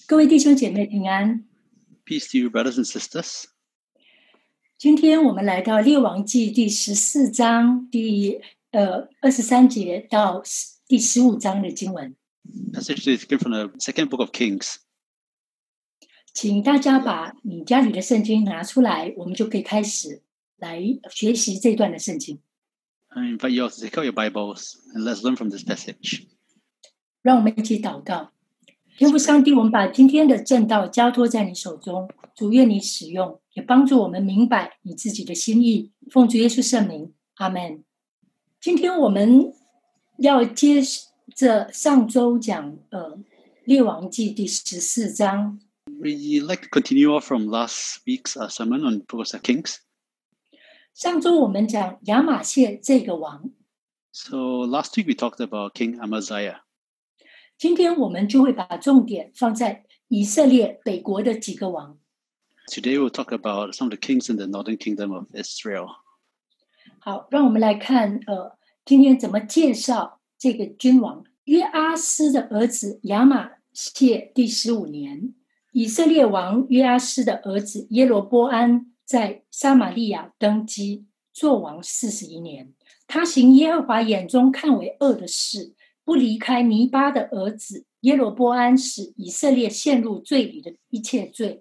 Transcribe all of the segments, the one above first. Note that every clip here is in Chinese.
各位弟兄姐妹平安。 Peace to you, brothers and sisters. 今天我们来到列王记第14章第23节到第15章的经文。 Passage is taken from the second book of Kings. 请大家把你家里的圣经拿出来，我们就可以开始来学习这段的圣经。 I invite you all to take out your Bibles and let's learn from this passage. 让我们一起祷告。天父上帝，我们把今天的正道交托在你手中，主愿你使用，也帮助我们明白你自己的心意。奉主耶稣圣名，阿们。今天我们要接着上周讲列王记第14章。 We'd like to continue off from last week's sermon on Book of Kings. 上周我们讲亚玛谢这个王， So last week we talked about King Amaziah. 今天我们就会把重点放在以色列北国的几个王。 Today we'll talk about some of the kings in the northern kingdom of Israel. 好，让我们来看今天怎么介绍这个君王。约阿斯的儿子亚玛谢第15年，以色列王约阿斯的儿子耶罗波安在撒玛利亚登基，作王41年。他行耶和华眼中看为恶的事，不离开尼巴的儿子耶罗波安，使以色列陷入罪里的一切罪。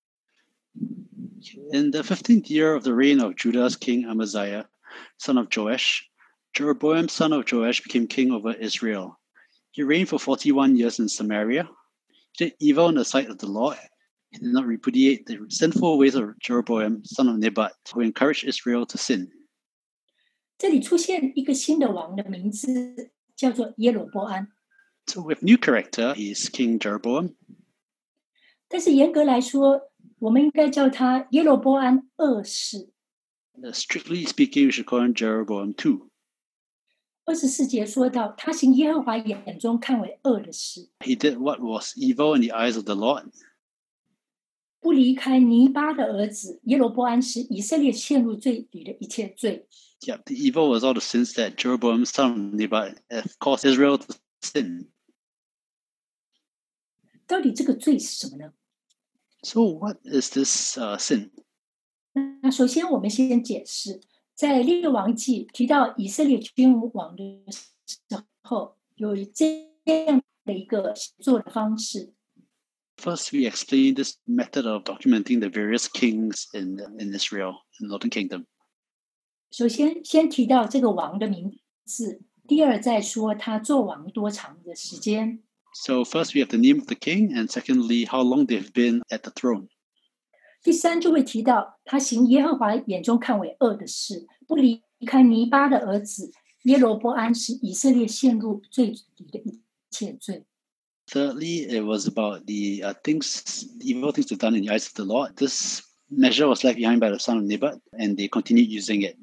In the 15th year of the reign of Judah's king Amaziah, son of Joash, Jeroboam son of Joash became king over Israel. He reigned for 41 years in Samaria. He did evil in the sight of the Lord. He did not repudiate the sinful ways of Jeroboam son of Nebat, who encouraged Israel to sin. 这里出现一个新的王的名字，叫做耶罗波安。 So with new character, he is King Jeroboam. 但是严格来说，我们应该叫他耶罗波安二世。 Strictly speaking, we should call him Jeroboam II. 24节说到，他行耶和华眼中看为恶的事， He did what was evil in the eyes of the Lord. 不离开尼巴的儿子耶罗波安，使以色列陷入罪里的一切罪。 Yep, the evil was all the sins that Jeroboam son of Nebat caused Israel to sin. 到底这个罪是什么呢？ So what is this sin? 那首先我们先解释，在列王记提到以色列君王的时候，有这样的一个写作的方式。 First, we explain this method of documenting the various kings in Israel, in the Northern Kingdom. 首先提到这个王的名字，第二再说他做王多长的时间。 So first we have the name of the king, and secondly, how long they've been at the throne. 第三就会提到他行耶和华眼中看为恶的事，不离开尼巴的儿子耶罗波安，使以色列陷入罪里的一切罪。 Thirdly, it was about the evil things they've done in the eyes of the Lord. This measure was left behind by the son of Nebat, and they continued using it.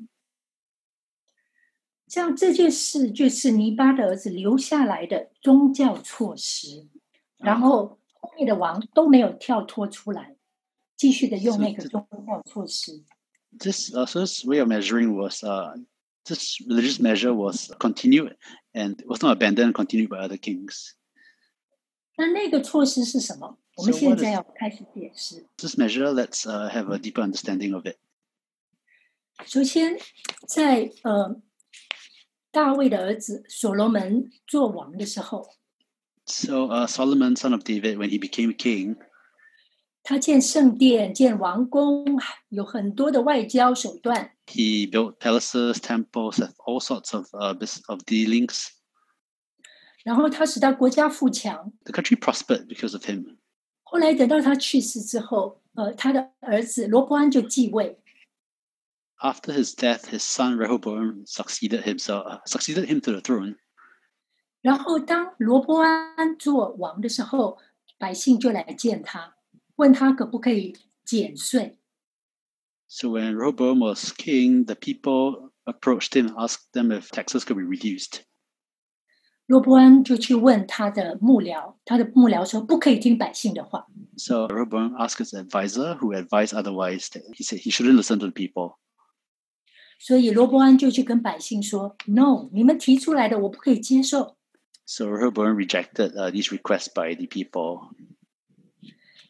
像这件事就是尼巴的儿子留下来的宗教措施，然后后面的王都没有跳脱出来，继续的用那个宗教措施。 This way of measuring was this religious measure was continued and was not abandoned and continued by other kings. 那个措施是什么？我们现在要开始解释。 This measure, let's have a deeper understanding of it. 首先，在大卫的儿子所罗门做王的时候， So Solomon, son of David, when he became king, 他建圣殿、建王宫，有很多的外交手段。 he built palaces, temples, all sorts of dealings. 然后他使到国家富强。 The country prospered because of him. 后来等到他去世之后，他的儿子罗波安就继位。 After his death, his son Rehoboam succeeded him to the throne. 然后当罗波安做王的时候，百姓就来见他，问他可不可以减税。 So when Rehoboam was king, the people approached him and asked them if taxes could be reduced. 罗波安就去问他的幕僚，他的幕僚说不可以听百姓的话。 So Rehoboam asked his advisor, who advised otherwise, that he said he shouldn't listen to the people. 所以罗波安就去跟百姓说 ：“No， 你们提出来的我不可以接受。” So Rehoboam rejected these requests by the people.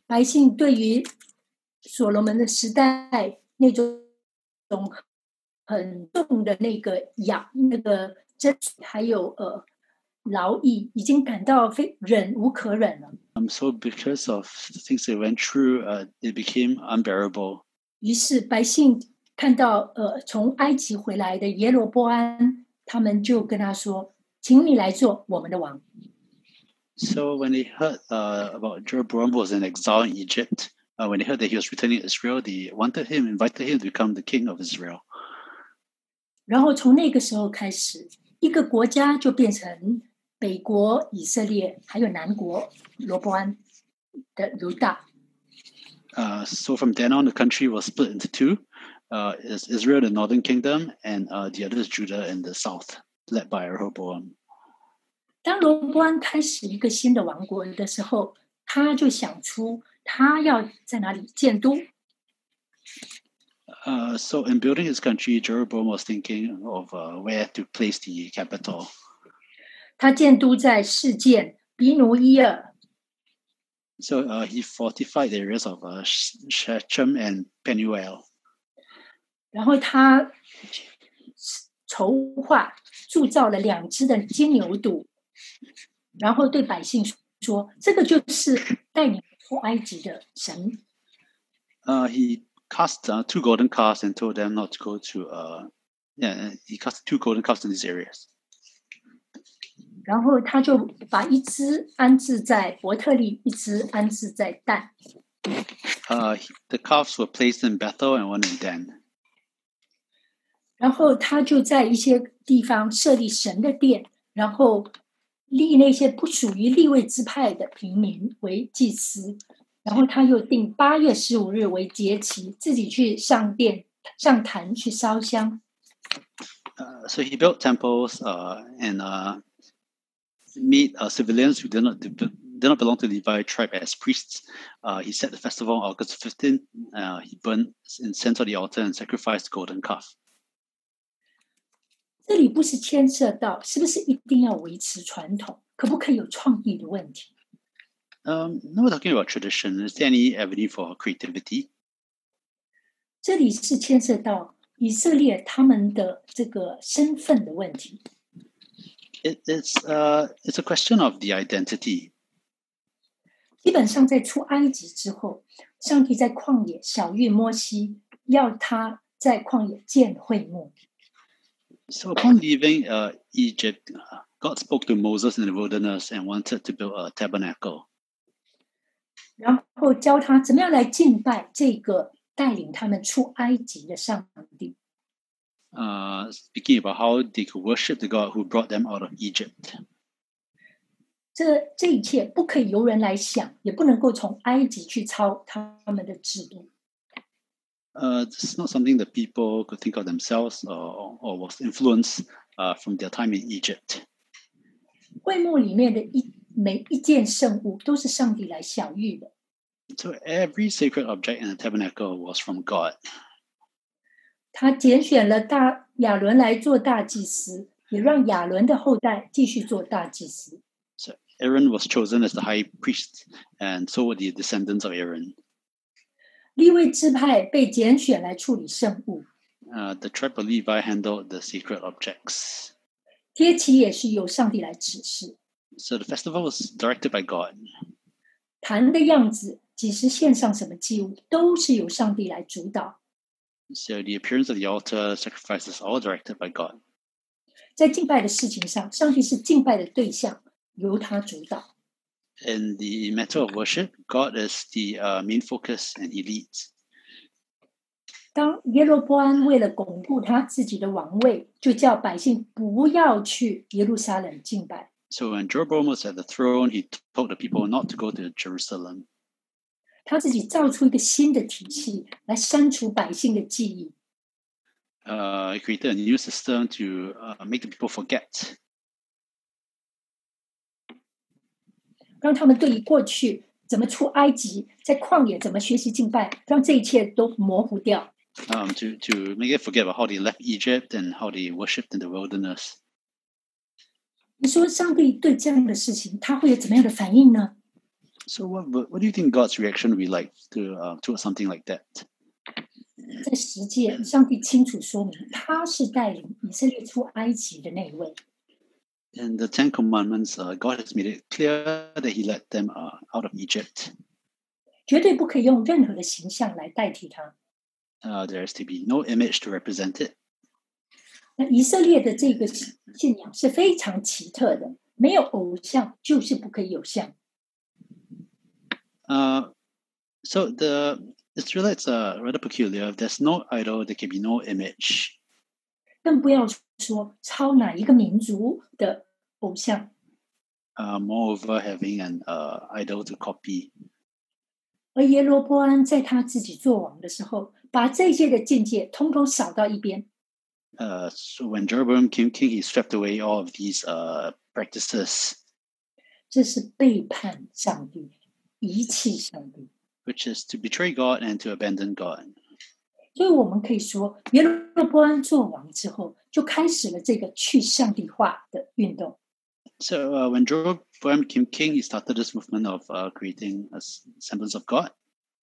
百姓对于所罗门的时代那种很重的那个真还有劳役，已经感到忍无可忍了。 So because of the things they went through, it became unbearable. 于是百姓看到从埃及回来的耶罗波安，他们就跟他说：“请你来做我们的王。” So when they heard about Jeroboam was in exile in Egypt, when they heard that he was returning to Israel, they invited him to become the king of Israel. 然后从那个时候开始，一个国家就变成北国以色列，还有南国罗波安的犹大。 So from then on, the country was split into two. Is Israel, the northern kingdom, and the other is Judah in the south, led by Rehoboam. 当罗波安开始一个新的王国的时候，他就想出他要在哪里建都。 So in building his country, Jeroboam was thinking of where to place the capital. 他建都在示剑、比努伊尔。 So he fortified the areas of Shechem and Penuel. 然后他筹划铸造了2只的金牛犊，然后对百姓说：“这个就是带你出埃及的神。” He cast 2 golden calves and told them not to go to. He cast 2 golden calves in these areas. 然后他就把1只安置在伯特利，1只安置在但。 The calves were placed in Bethel and one in Dan. 然后他就在一些地方设立神的殿，然后立那些不属于利未支派的平民为祭司。然后他又定8月15日为节期，自己去上坛去烧香。 So he built temples and made civilians who did not belong to the Levi tribe as priests. He set the festival on August 15th. He burned incense on the altar and sacrificed the golden calf. 这里不是牵涉到是不是一定要维持传统，可不可以有创意的问题。 Now we're talking about tradition. Is there any avenue for creativity? 这里是牵涉到以色列他们的这个身份的问题。 It's a question of the identity. 基本上在出埃及之后，上帝在旷野晓谕摩西，要他在旷野建会幕。 So upon leaving Egypt, God spoke to Moses in the wilderness and wanted to build a tabernacle. 然后教他怎么样来敬拜这个带领他们出埃及的上帝。 Speaking about how they could worship the God who brought them out of Egypt. 这一切不可以由人来想，也不能够从埃及去抄他们的制度。 It's not something that people could think of themselves or was influenced from their time in Egypt. 会幕里面的每一件圣物都是上帝来晓谕的。 So every sacred object in the tabernacle was from God. 他拣选了亚伦来做大祭司，也让亚伦的后代继续做大祭司。 So Aaron was chosen as the high priest, and so were the descendants of Aaron. 利未支派被拣选来处理圣物。 The tribe of Levi handled the sacred objects. 节期也是由上帝来指示。 So the festival was directed by God. 坛的样子，几时献上什么祭物，都是由上帝来主导。 So the appearance of the altar, sacrifices, all directed by God. 在敬拜的事情上，上帝是敬拜的对象，由他主导。 In the matter of worship, God is the main focus and he leads. 当耶罗波安为了巩固他自己的王位，就叫百姓不要去耶路撒冷敬拜。 So when Jeroboam was at the throne, he told the people not to go to Jerusalem. 他自己造出一个新的体系来删除百姓的记忆。 He created a new system to make the people forget. 让他们对于过去怎么出埃及，在旷野怎么学习敬拜，让这一切都模糊掉。 To make it forget about how they left Egypt and how they worshipped in the wilderness. 你说上帝对这样的事情，他会有怎么样的反应呢 So what do you think God's reaction would be like to something like that? 在十诫，上帝清楚说明，他是带领以色列出埃及的那一位。 In the Ten Commandments, God has made it clear that He led them out of Egypt. 绝对不可以用任何的形象来代替他。 There is to be no image to represent it. 那以色列的这个信仰是非常奇特的，没有偶像就是不可以有像。 So the Israelites are rather peculiar. If there's no idol, there can be no image. 更不要说抄哪一个民族的偶像。 Moreover, having an idol to copy. 而耶罗波安在他自己做王的时候，把这些的境界通通扫到一边。 So when Jeroboam became king, he swept away all of these practices. 这是背叛上帝，遗弃上帝。 Which is to betray God and to abandon God. 所以我们可以说，耶罗波安做王之后，就开始了这个去上帝化的运动。 So when Jeroboam became king, he started this movement of creating a semblance of God.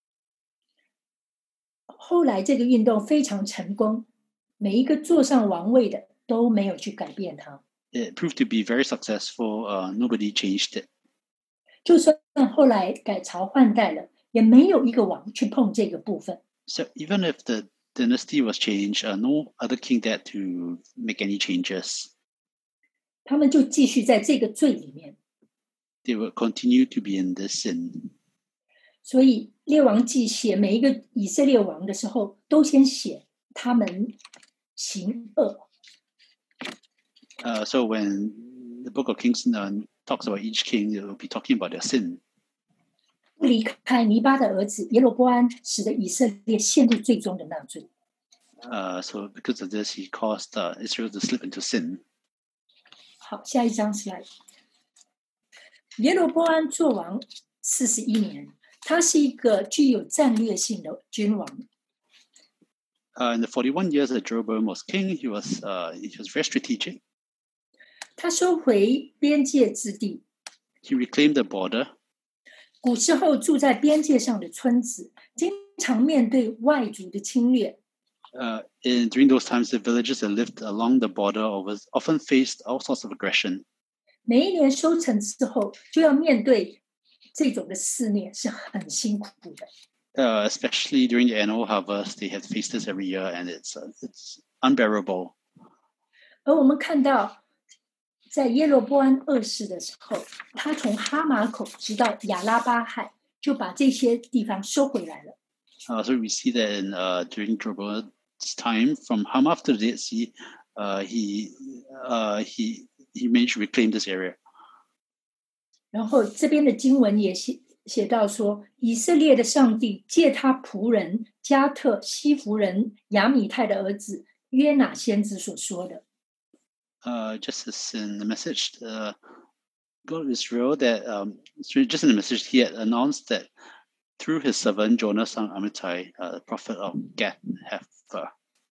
后来这个运动非常成功，每一个坐上王位的都没有去改变它。 It proved to be very successful. Nobody changed it. 就算后来改朝换代了，也没有一个王去碰这个部分。 So even if the dynasty was changed, no other king dared to make any changes. 他们就继续在这个罪里面。 They would continue to be in this sin. 所以列王记写每一个以色列王的时候，都先写他们行恶。 So when the book of Kings talks about each king, it will be talking about their sin. 不离开尼巴的儿子耶罗波安，使得以色列陷入最终的那罪。 So because of this, he caused Israel to slip into sin. 好，下一章slide。耶罗波安做王41年，他是一个具有战略性的君王。 In the 41 years that Jeroboam was king, he was very strategic. 他收回边界之地。 He reclaimed the border. 古时候住在边界上的村子，经常面对外族的侵略。 During those times, the villagers that lived along the border often faced all sorts of aggression. 每一年收成之后，就要面对这种的肆虐，是很辛苦的。 Especially during the annual harvest, they have to face this every year, and it's unbearable. 而我们看到，在耶罗波安二世的时候，他从哈马口直到亚拉巴海，就把这些地方收回来了。 So we see that during Jeroboam's time, from Hamath to the Dead Sea, he managed to reclaim this area. 然后这边的经文也写到说，以色列的上帝借他仆人加特西弗人亚米泰的儿子约拿先知所说的。 Just as in the message, God of Israel, that just in the message, he had announced that through his servant Jonah son Amittai, the prophet of Gath-hepher.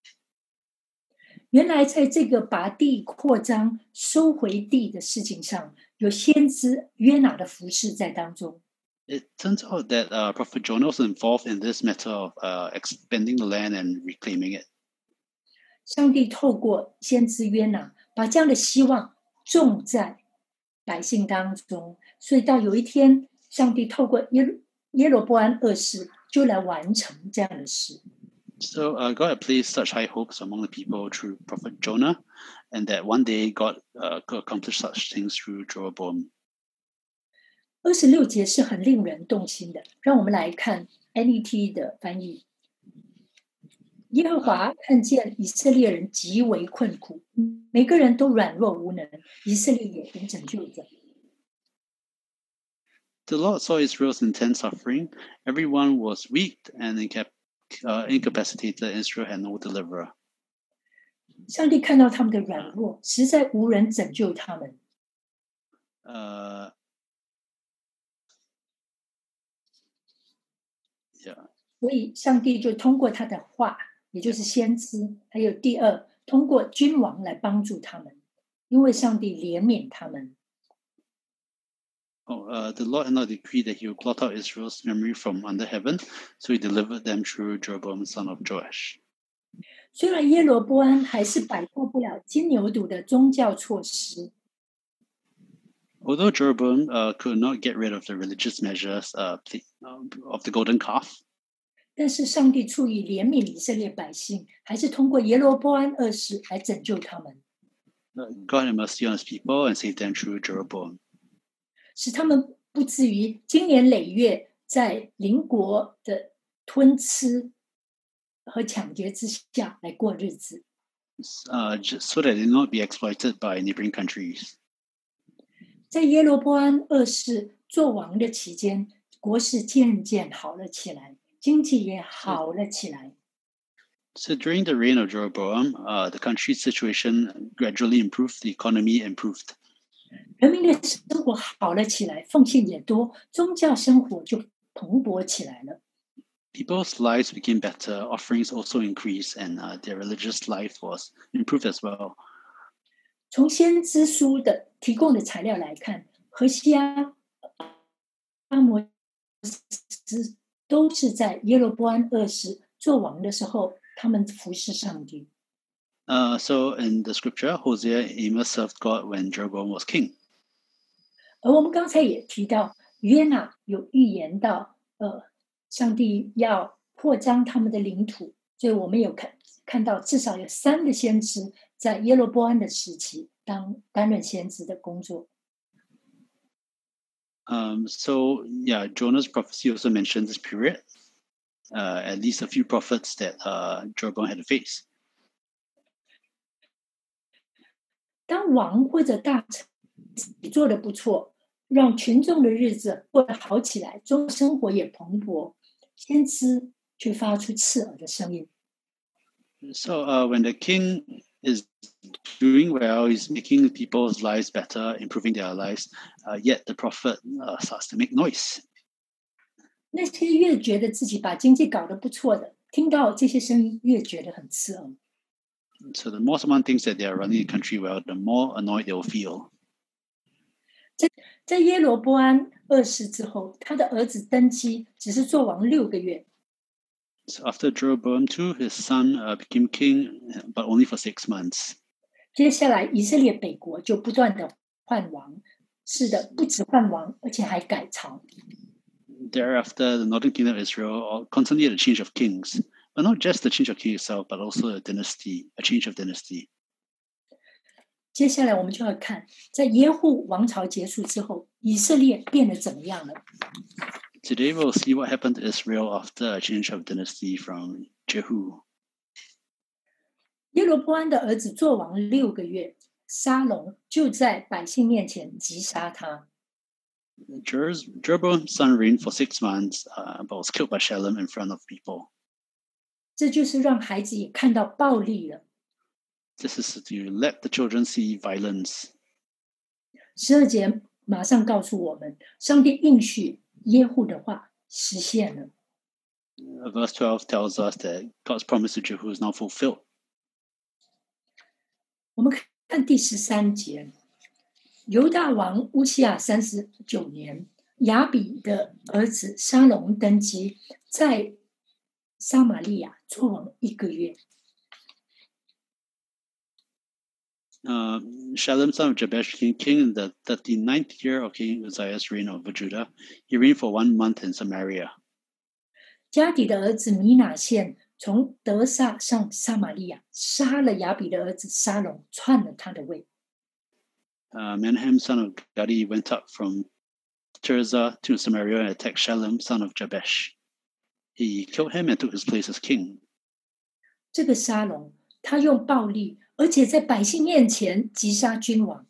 原来在这个把地扩张、收回地的事情上，有先知约拿的服侍在当中。 It turns out that Prophet Jonah was involved in this matter of expanding the land and reclaiming it. 上帝透过先知约拿，把这样的希望种在百姓当中，所以到有一天，上帝透过耶罗波安二世就来完成这样的事。 So God had placed such high hopes among the people through Prophet Jonah, and that one day God could accomplish such things through Jeroboam. 26节是很令人动心的，让我们来看 NET 的翻译。耶和华看见以色列人极为困苦，每个人都软弱无能，以色列也无拯救者。 The Lord saw Israel's intense suffering. Everyone was weak and incapacitated. Israel had no deliverer. 上帝看到他们的软弱，实在无人拯救他们。所以上帝就通过他的话，也就是先知，还有第二，通过君王来帮助他们，因为上帝怜悯他们。 The Lord had not decreed that he would blot out Israel's memory from under heaven, so he delivered them through Jeroboam, son of Joash. 虽然耶罗波安还是摆脱不了金牛犊的宗教措施， Although Jeroboam could not get rid of the religious measures of the golden calf, 但是上帝出于怜悯以色列百姓，还是通过耶罗波安二世来拯救他们， God had mercy on his people and saved them through Jeroboam. 使他们不至于经年累月在邻国的吞吃和抢劫之下来过日子。 Just so that they not be exploited by neighboring countries. 在耶罗波安二世做王的期间，国势渐渐好了起来，经济也好了起来。 So during the reign of Jeroboam, the country's situation gradually improved, the economy improved. 人民的生活好了起来，奉献也多，宗教生活就蓬勃起来了。 People's lives became better, offerings also increased, and their religious life was improved as well. 从先知书的提供的材料来看，何西阿、阿摩斯都是在耶罗波安二世做王的时候，他们服侍上帝。 So in the scripture, Hosea, Amos served God when Jeroboam was king. 而我们刚才也提到，约拿有预言到，上帝要扩张他们的领土，所以我们有看到至少有3个先知在耶罗波安的时期担任先知的工作。 So Jonah's prophecy also mentioned this period. At least a few prophets that Jeroboam had to face. 当王或者大臣做得不错，让群众的日子过得好起来，生活也蓬勃，先知却发出刺耳的声音。 So when the king is doing well, he's making people's lives better, improving their lives, yet the prophet starts to make noise. 那些越觉得自己把经济搞得不错的，听到这些声音越觉得很刺耳。 So the more someone thinks that they are running the country well, the more annoyed they will feel. 在耶罗波安二世之后，他的儿子登基，只是做王6个月。 So after Jeroboam II, his son became king, but only for 6 months. 接下来，以色列北国就不断的换王，是的，不止换王，而且还改朝。 Thereafter, the northern kingdom of Israel constantly had a change of kings, but not just the change of king itself, but also a change of dynasty. 接下来我们就要看，在耶户王朝结束之后，以色列变得怎么样了。 Today we'll see what happened to Israel after a change of dynasty from Jehu. 耶罗波安的儿子做王6个月，沙龙就在百姓面前击杀他。 Jeroboam's son reigned for 6 months, but was killed by Shalom in front of people. 这就是让孩子也看到暴力了。 This is to let the children see violence. 12节马上告诉我们，上帝应许耶户的话实现了。 Verse 12 tells us that God's promise to Jehu is now fulfilled. 我们看第13节，犹大王乌西亚39年，亚比的儿子沙龙登基，在撒玛利亚做王1个月。 Shalom, son of Jabesh, became king in the 39th year of King Uzziah's reign over Judah. He reigned for 1 month in Samaria. 加底的儿子米拿现从德萨上撒玛利亚，杀了亚比的儿子沙龙，篡了他的位。 Menahem, son of Gadi, went up from Tirzah to Samaria and attacked Shalom, son of Jabesh. He killed him and took his place as king. 这个沙龙，他用暴力，而且在百姓面前击杀君王。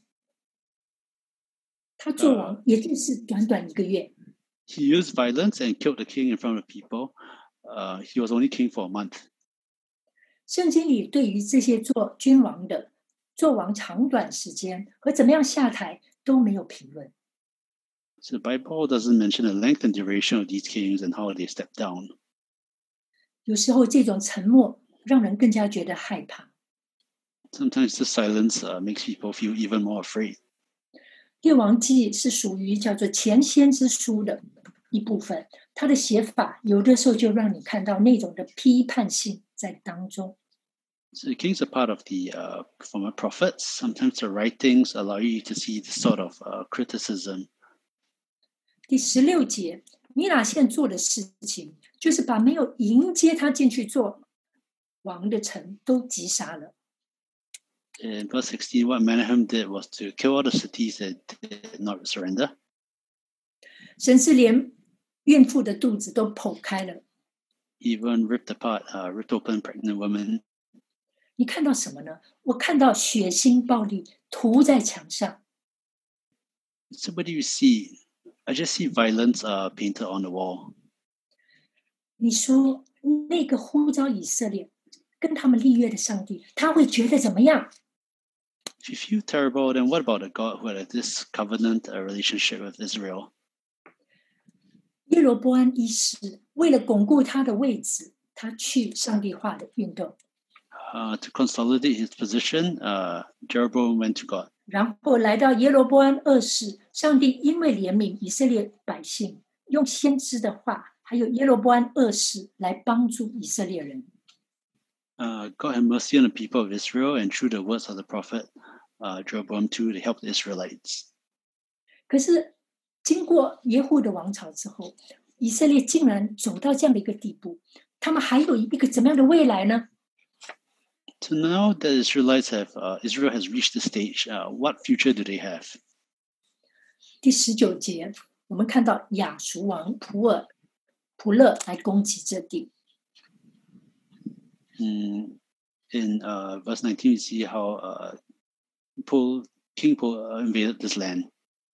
他做王也就是短短1个月。 He used violence and killed the king in front of people. He was only king for a month. 圣经里对于这些做君王的做王长短时间和怎么样下台都没有评论。 So the Bible doesn't mention the length and duration of these kings and how they stepped down. 有时候这种沉默让人更加觉得害怕。 Sometimes the silence makes people feel even more afraid. 列王记是属于叫做前先知书的一部分，它的写法有的时候就让你看到那种的批判性在当中。 So the kings are part of the former prophets. Sometimes the writings allow you to see this sort of criticism. 第16节，米拿现做的事情，就是把没有迎接他进去做王的城都击杀了。 In verse 16, what Menahem did was to kill all the cities that did not surrender. 甚至连孕妇的肚子都剖开了。 Even ripped open pregnant women. 你看到什么呢？我看到血腥暴力涂在墙上。 So what do you see? I just see violence painted on the wall. 你说那个呼召以色列跟他们立约的上帝，他会觉得怎么样？ If you feel terrible, then what about the God who had this covenant relationship with Israel? 耶罗波安一世为了巩固他的位置，他去上帝化的运动。 To consolidate his position, Jeroboam went to God. 然后来到耶罗波安二世，上帝因为怜悯以色列百姓，用先知的话，还有耶罗波安二世来帮助以色列人。 God had mercy on the people of Israel, and through the words of the prophet Jeroboam II, they helped the Israelites. 可是经过耶户的王朝之后，以色列竟然走到这样的一个地步，他们还有一个怎么样的未来呢？ So now that Israel has reached the stage, what future do they have? 第19节，我们看到亚述王普勒来攻击这地。 In verse 19, you see how King Pul invaded this land.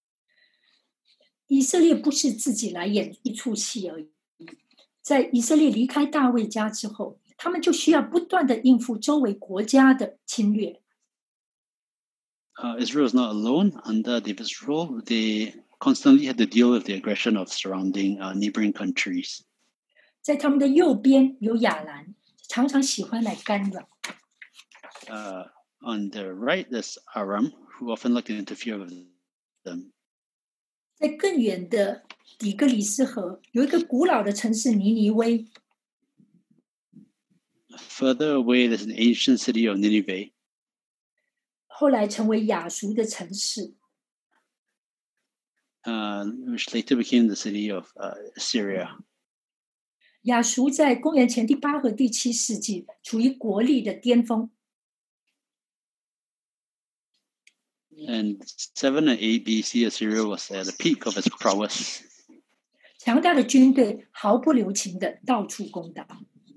以色列不是自己来演一出戏而已，在以色列离开大卫家之后，他们就需要不断的应付周围国家的侵略。 Israel is not alone. Under David's rule, they constantly had to deal with the aggression of surrounding neighboring countries. 在他们的右边有亚兰，常常喜欢来干扰。 On the right, there's Aram, who often like to interfere with them. 在更远的底格里斯河有一个古老的城市尼尼微。 Further away, there's an ancient city of Nineveh. 后来成为亚述的城市。 Which later became the city of Syria. 亚述在公元前第8和第7世纪处于国力的巅峰。 And 7 and 8 BC, Assyria was at the peak of its prowess. 强大的军队毫不留情的到处攻打。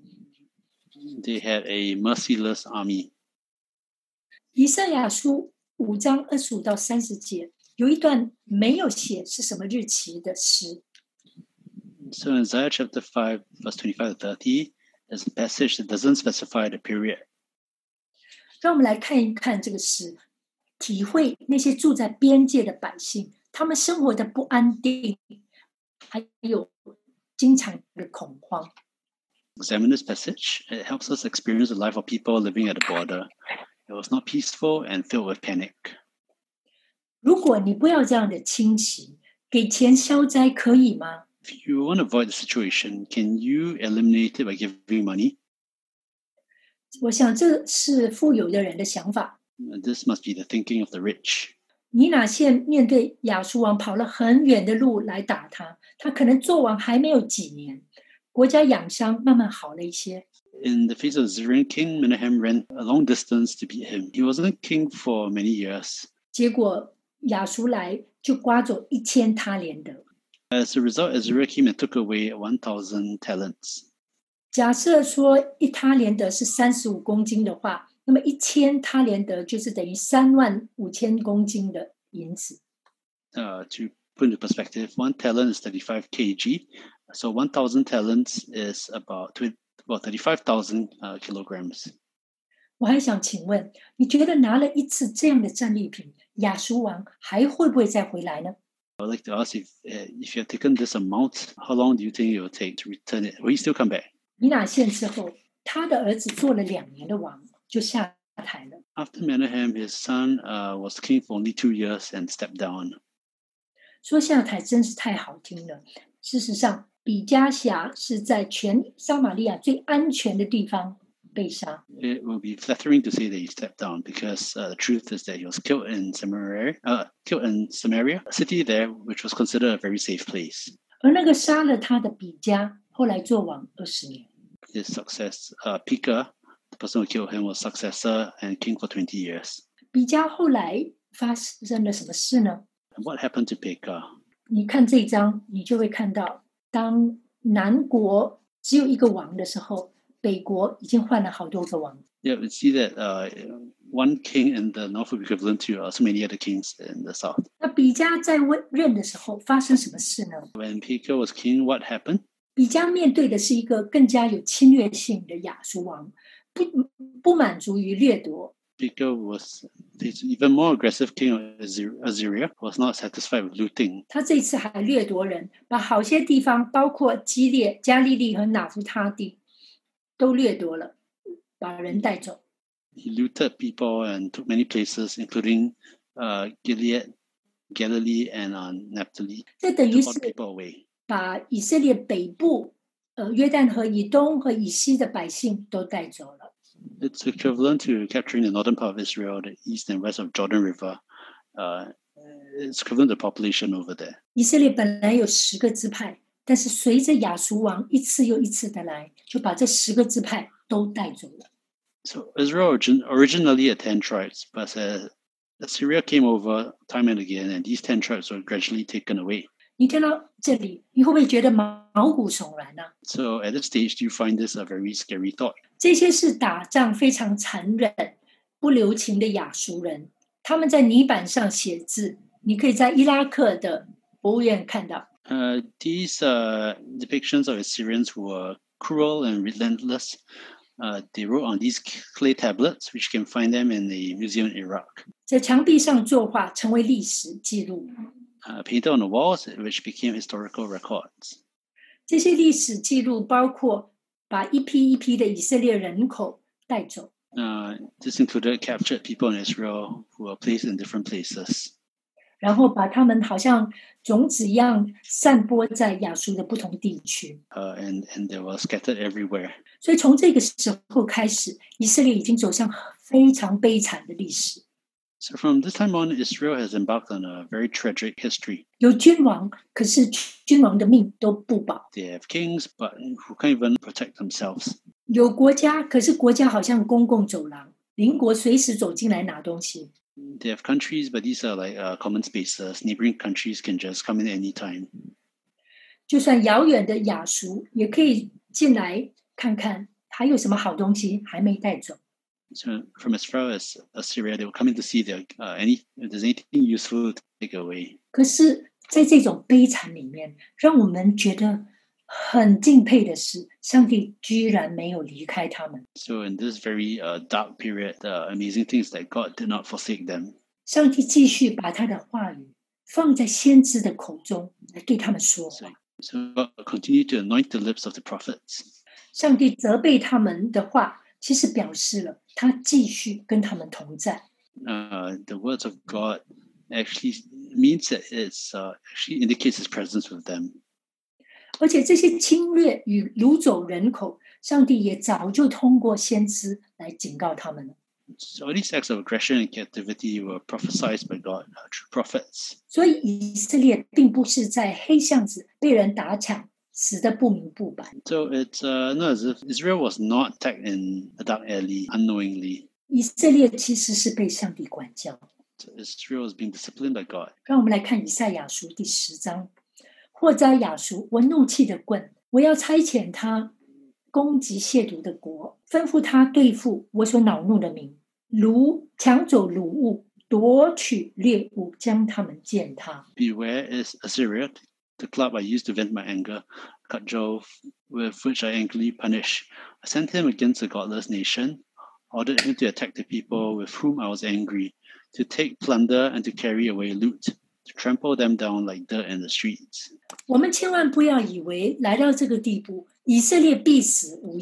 They had a merciless army. 以赛亚书5章25到30节有一段没有写是什么日期的诗。 So in Isaiah chapter 5, verse 25 to 30, there's a passage that doesn't specify the period. 让我们来看一看这个诗，体会那些住在边界的百姓，他们生活的不安定，还有经常的恐慌。 Examine this passage. It helps us experience the life of people living at the border. It was not peaceful and filled with panic. 如果你不要这样的侵袭，给钱消灾可以吗？ If you want to avoid the situation, can you eliminate it by giving money? 我想这是富有的人的想法。 This must be the thinking of the rich. 米拿现面对亚述王跑了很远的路来打他，他可能做王还没有几年，国家养伤慢慢好了一些。 In the face of the Syrian king, Menahem ran a long distance to beat him. He wasn't king for many years. 结果亚述来就刮走1000他连得。 As a result, Assyria came and took away 1,000 talents. 假設說1他連得是35公斤的話，那麼1000他連得就是等於35000公斤的銀子。 To put into perspective, 1 talent is 35 kg. So 1,000 talents is about 35,000 kilograms. 我還想請問，你覺得拿了一次這樣的戰利品，亞述王還會不會再回來呢？ I would like to ask if you have taken this amount, how long do you think it will take to return it? Will he still come back? 米拿现之後，他的兒子做了2年的王，就下台了。 After Menahem, his son was king for only 2 years and stepped down. 说下台真是太好听了。事实上，比加辖是在全撒玛利亚最安全的地方被杀。 It would be flattering to say that he stepped down because the truth is that he was killed in Samaria, a city there which was considered a very safe place. 而那个杀了他的比加，后来做王20年。 His Pekah, the person who killed him, was successor and king for 20 years. 比加后来发生了什么事呢？ And what happened to Pekah? 你看这一章，你就会看到，当南国只有一个王的时候，北国已经换了好多个王。 Yeah, we see that one king in the north would be equivalent to so many other kings in the south. 那比加在任的时候发生什么事呢？ When Pekah was king, what happened? 比加面对的是一个更加有侵略性的亚述王，不满足于掠夺。 Pekah was even more aggressive king of Assyria, was not satisfied with looting. 他这次还掠夺人，把好些地方，包括基列、加利利和拿弗他地，都掠夺了，把人带走。 He looted people and took many places, including Gilead, Galilee, and Naphtali. 这等于 Took all 是 the people away. 把以色列北部、约旦河以东和以西的百姓都带走了。 It's equivalent to capturing the northern part of Israel, the east and west of Jordan River. It's equivalent to the population over there. 以色列本来有10个支派，但是随着亚述王一次又一次的来，就把这10个支派都带走了。 So Israel originally had 10 tribes, but Assyria came over time and again, and these 10 tribes were gradually taken away. 你听到这里，你会不会觉得毛骨悚然呢？ So at this stage, do you find this a very scary thought? 这些是打仗非常残忍、不留情的亚述人，他们在泥板上写字，你可以在伊拉克的博物院看到。 These depictions of Assyrians who were cruel and relentless, they wrote on these clay tablets, which you can find them in the museum in Iraq. 在墙壁上作画，成为历史记录。 Painted on the walls, which became historical records. 这些历史记录包括把一批一批的以色列人口带走， This included captured people in Israel who were placed in different places. 然后把他们好像种子一样散播在亚述的不同地区。 And they were scattered everywhere. 所以从这个时候开始，以色列已经走向非常悲惨的历史。 So from this time on, Israel has embarked on a very tragic history. 有君王，可是君王的命都不保； They have kings, but who can't even protect themselves. 有国家，可是国家好像公共走廊，邻国随时走进来拿东西。 They have countries, but these are like common spaces. Neighboring countries can just come in anytime. 就算遥远的亚述，也可以进来看看还有什么好东西还没带走。 So from as far as Assyria, they will come in to see if there's anything useful to take away. 可是，在这种悲惨里面，让我们觉得很敬佩的是，上帝居然没有离开他们。 So in this very dark period, the amazing thing is that God did not forsake them. 上帝继续把他的话语放在先知的口中来对他们说话。 So God continued to anoint the lips of the prophets. 上帝责备他们的话，其实表示了他继续跟他们同在。 The words of God actually means that actually indicates His presence with them. 而且这些侵略与掳走人口，上帝也早就通过先知来警告他们了。 So all these acts of aggression and captivity were prophesied by God through prophets. 所以以色列并不是在黑巷子被人打抢，死得不明不白。 So it's not as if Israel was not attacked in a dark alley unknowingly. 以色列其实是被上帝管教。 So Israel is being disciplined by God. 让我们来看以赛亚书第10章。祸哉亚述，我怒气的棍，我要差遣他攻击亵渎的国，吩咐他对付我所恼怒的民，抢走掳物，夺取猎物，将他们践踏。 Beware is Assyria, the club I used to vent my anger, cudgel with which I angrily punish. I sent him against a godless nation, ordered him to attack the people with whom I was angry, to take plunder and to carry away loot, to trample them down like dirt in the streets. 我们千万不要以为来到这个地步，以色列必死无疑。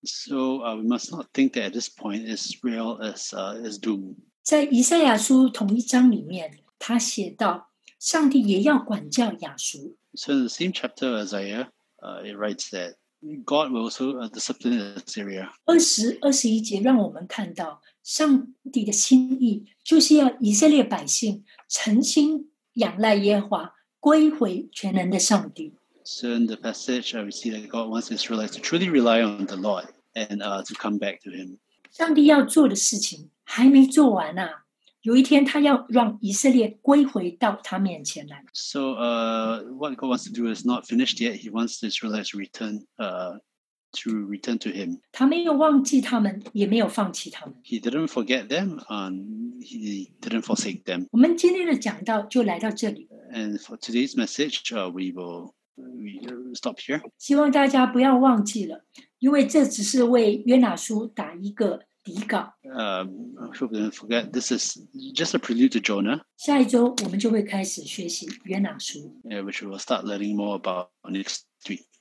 So we must not think that at this point Israel is doomed. 在以赛亚书同一章里面，他写道，上帝也要管教亚述。 So in the same chapter of Isaiah, it writes that God will also discipline Assyria. 20、21节让我们看到，上帝的心意就是要以色列百姓诚心仰赖耶和华，归回全能的上帝。 So in the passage, we see that God wants the Israelites to truly rely on the Lord and to come back to Him. 上帝要做的事情还没做完啊！有一天，他要让以色列归回到他面前来。 So what God wants to do is not finished yet. He wants the Israelites to return to Him. 他没有忘记他们，也没有放弃他们。 He didn't forget them, and He didn't forsake them. 我们今天的讲道就来到这里， And for today's message, we stop here. 希望大家不要忘记了，因为这只是为约拿书打一个底稿。 I hope you don't forget, this is just a prelude to Jonah, 下一周我们就会开始学习约拿书。 which we will start learning more about next week.